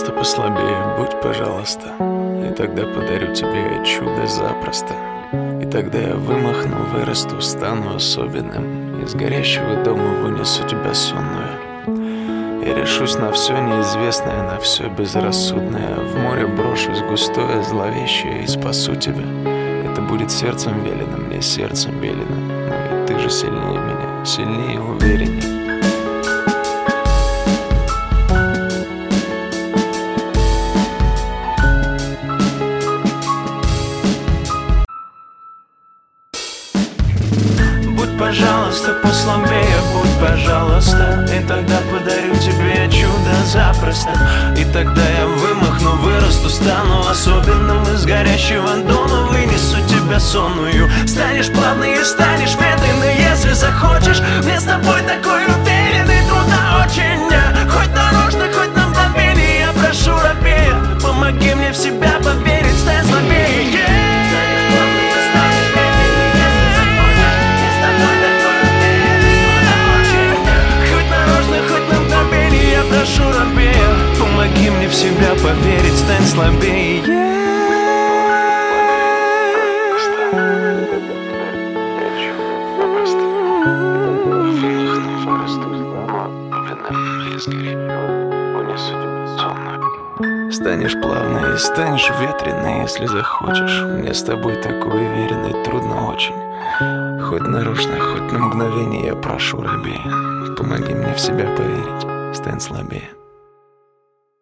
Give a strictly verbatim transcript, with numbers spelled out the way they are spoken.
пожалуйста, послабее, будь, пожалуйста. И тогда подарю тебе чудо запросто. И тогда я вымахну, вырасту, стану особенным. Из горящего дома вынесу тебя сонную. Я решусь на все неизвестное, на все безрассудное. В море брошусь густое, зловещее и спасу тебя. Это будет сердцем велено, мне сердцем велено. Но ведь ты же сильнее меня, сильнее и увереннее. Будь, пожалуйста, послабее, будь, пожалуйста. И тогда подарю тебе чудо запросто. И тогда я вымахну, вырасту, стану особенным. Из горящего дома вынесу тебя сонную. Станешь плавной и станешь медленной, если захочешь. Мне с тобой такой уверенный, трудно очень. Хоть нарочно, хоть на мгновение, я прошу рабея, помоги мне в себя поверить, стань слабее. Прошу рабея, помоги мне в себя поверить, стань слабее. Станешь плавной и станешь ветреной, если захочешь. Мне с тобой такой уверенный, трудно очень. Хоть нарочно, хоть на мгновение, я прошу рабея, помоги мне в себя поверить, стань слабее.